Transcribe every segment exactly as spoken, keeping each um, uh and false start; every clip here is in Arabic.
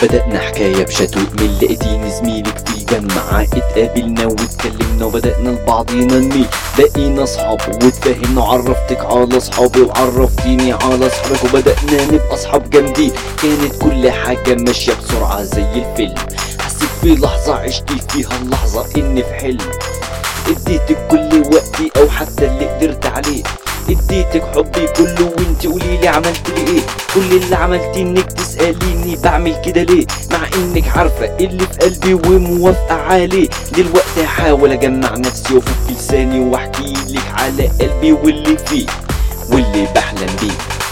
بدأنا حكاية بشتوء من لقيتيني زميلك في الجامعة، اتقابلنا واتكلمنا وبدأنا لبعضينا نميل، بقينا اصحاب واتفاهمنا وعرفتك على اصحابي وعرفتيني على اصحابك وبدأنا نبقى اصحاب جامدين. كانت كل حاجة ماشية بسرعة زي الفيلم، حسيت في لحظة عشت فيها اللحظة اني في حلم. اديتك كل وقتي او حتى اللي قدرت عليه، اديتك حبي كله وانت قوليلي عملت لي ايه. كل اللي عملتي انك تسأليني بعمل كده ليه، مع انك عارفة اللي في قلبي وموافقة عليه. دلوقتي هحاول اجمع نفسي وافك لساني واحكي لك على قلبي واللي فيه واللي بحلم بيه.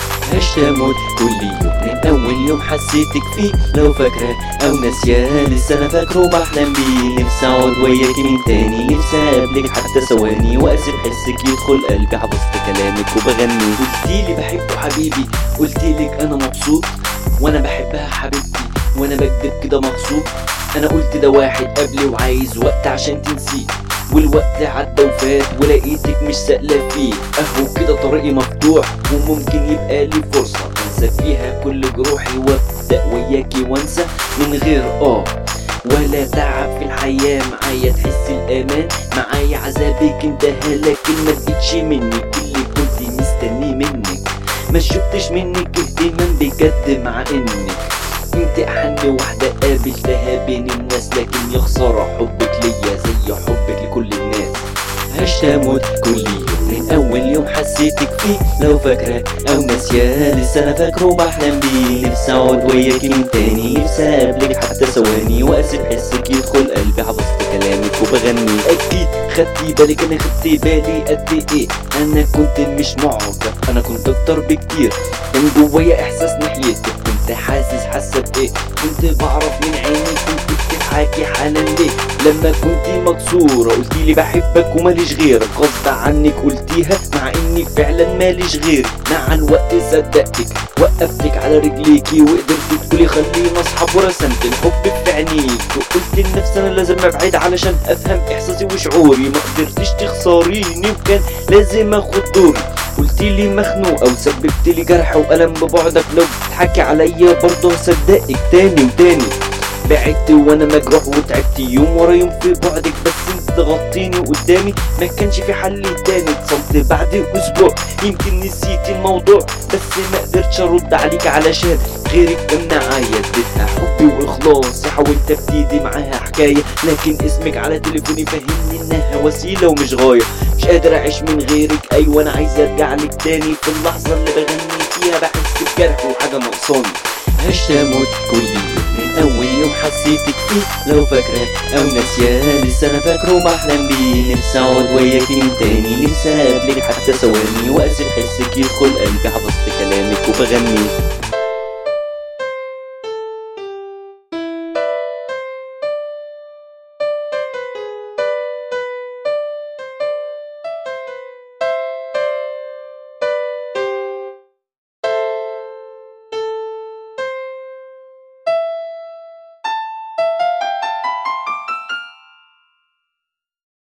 هشتموت كل يوم من اول يوم حسيتك فيه، لو فاكرة او ناسياه لسه انا فاكره وبحلم بيه. نفسي اقعد وياكي من تاني، نفسي اقابلك حتى ثواني واسيب حسك يدخل قلبي. حفظت كلامك وبغني، قلتيلي بحبه حبيبي، قلتيلك انا مبسوط وانا بحبها حبيبتي وانا بكدب كده مغصوب. انا قلت ده واحد قبلي وعايز وقت عشان تنسيه، والوقت عدى وفات ولقيتك مش سائلة فيه. اهو كده طريقي مفتوح وممكن يبقى لي فرصة انسى فيها كل جروحي وابدأ وياكي وانسى من غير اه ولا تعب في الحياة. معايا تحس الامان، معايا عذابك انتهى لكن ما لقيتش منك اللي كنت مستنيه منك. ما شفتش منك اهتمام بجد مع انك انت احن واحدة قابلتها بين الناس، لكن يا خسارة حبك ليا زي حبك لكل الناس. هشتموت كل يوم من اول يوم حسيتك فيه، لو فاكرة او ناسياه لسه انا فاكره وبحلم بيه. نفسي اقعد وياكي من تاني، نفسي اقابلك حتى ثواني واسيب حسك يدخل قلبي. حفظت كلامك وبغني، اكيد خدتي بالك انا خدتي بالي قد ايه انا كنت مش معجب، انا كنت اكتر بكتير. كان جوايا احساس ناحيتك، كنت حاسس حاسه بايه، كنت بعرف من عيني كنت بتضحكي حالا ليه. لما كنت مكسوره قلتيلي بحبك وماليش غيرك، غصب عنك قلتيها مع اني فعلا ماليش غيرك. مع الوقت صدقتك وقفتك على رجليكي وقدرت تقولي خلينا اصحاب، ورسمت الحب في عينيك وقلت لنفسي انا لازم ابعد علشان افهم احساسي وشعوري. ما قدرتش تخسريني وكان لازم اخد دوري، قلتيلي مخنوقة وسببتلي جرح وألم ببعدك. لو بتضحكي عليا برضه هصدقك تاني وتاني. بعدت وانا مجروح وتعبت يوم ورا يوم في بعدك، بس انت ضغطتيني قدامي ما كانش في حل تاني. اتصلت بعد اسبوع يمكن نسيتي الموضوع، بس ما قدرتش ارد عليك علشان غيرك كان معايا. اديتها حبي واخلاصي، حاولت ابتدي معاها حكايه، لكن اسمك على تليفوني فهمني انها وسيله ومش غايه. مش قادر اعيش من غيرك، ايوه انا عايز ارجع لك تاني. في اللحظه اللي بغني فيها بحس بجرح وحاجه ناقصاني. هشتموت كل يوم من اول يوم حسيتك فيه، لو فاكرة او ناسياه لسه انا فاكره وبحلم بيه. نفسي اقعد وياكي من تاني، نفسي اقابلك حتى ثواني واسيب حسك يدخل قلبي. حفظت كلامك وبغني.